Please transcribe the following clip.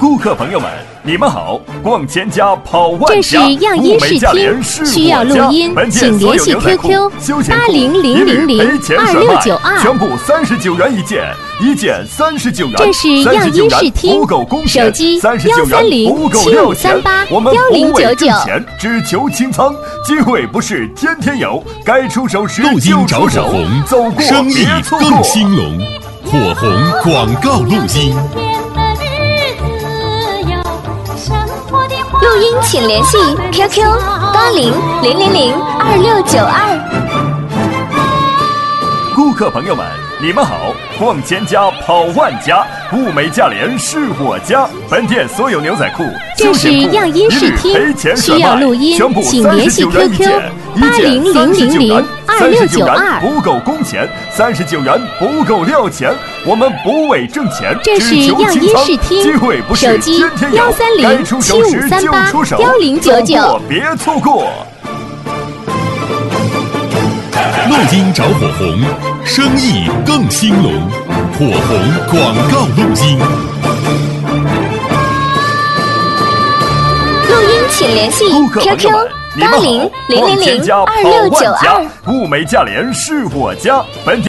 顾客朋友们，你们好！逛千家跑万家， 这是样音视听，需要录音，请联系 QQ 8000022692， 全部39元一件，一件39元。 这是样音视听，手机13075381099， 我们不为挣钱，只求清仓。机会不是天天有，该出手时就出手，走过别错过。 更兴隆，火红广告录音。 录音请联系 QQ 8000022692。 顾客朋友们，你们好！逛千家跑万家，物美价廉是我家。本店所有牛仔裤、 这是样音视听，需要录音，请联系 QQ 8000022692。 不够工钱，39元不够料钱，我们不为挣钱， 这是样音视听， 机会不是天天有，该出手时就出手， 13075381099， 别错过。 录音找火红，生意更兴隆。火红广告录音。 录音请联系 QQ 8000022692。 物美价廉是我家。本